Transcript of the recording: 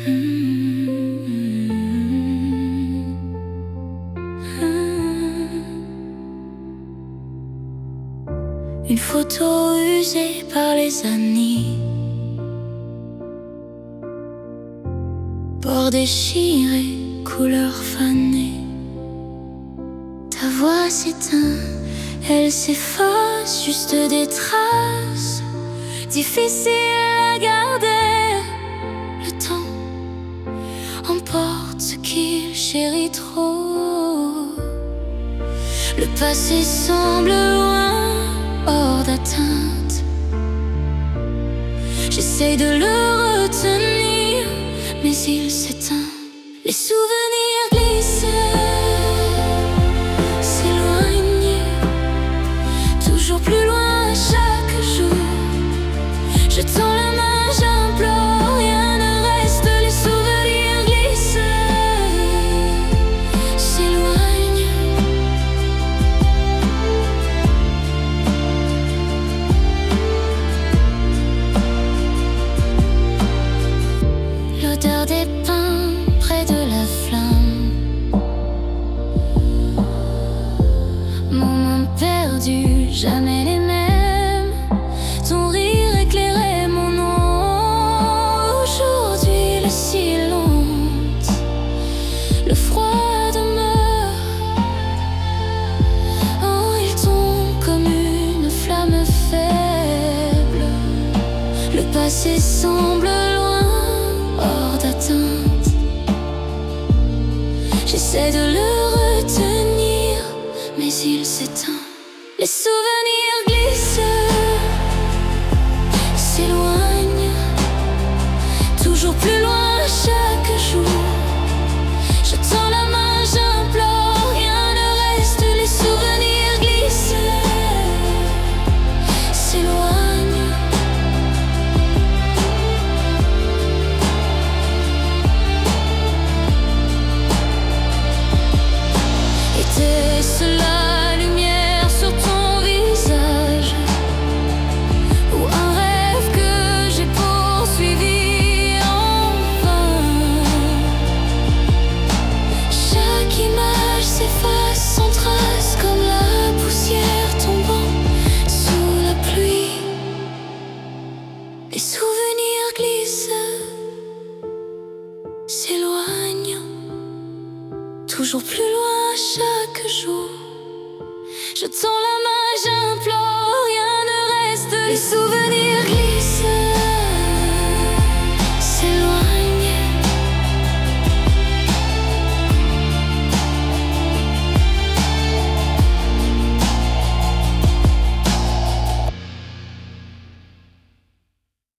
Une photo usée par les années, bord déchiré, couleur fanée. Ta voix s'éteint, elle s'efface, juste des traces, difficiles à garder. Le temps emporte ce qu'il chérit trop. Le passé semble loin, hors d'atteinte. J'essaye de le retenir, mais il s'éteint. Les souvenirs glissent, s'éloignent, toujours plus loin chaque jour. Je tends la main, j'implore, rien ne reste. Les souvenirs glissent, s'éloignent. L'odeur des pins près de la flamme, moments perdus, jamais les mêmes. Ton rire éclairait mon nom. Aujourd'hui le silence, le froid demeure. Oh, il tombe comme une flamme faible. Le passé semble loin, hors d'atteinte. J'essaie de le retenir, mais il s'éteint. Les souvenirs glissent, s'éloignent, toujours plus loin chaque jour. Je tends la main, j'implore, rien ne reste. Les souvenirs glissent, s'éloignent. Était-ce la lumière sur ton visage, ou un rêve que j'ai poursuivi en vain? Chaque image s'efface sans trace, comme la poussière tombant sous la pluie. Les souvenirs glissent, s'éloignent, toujours plus loin chaque jour. Je tends la main, j'implore, rien ne reste. Les souvenirs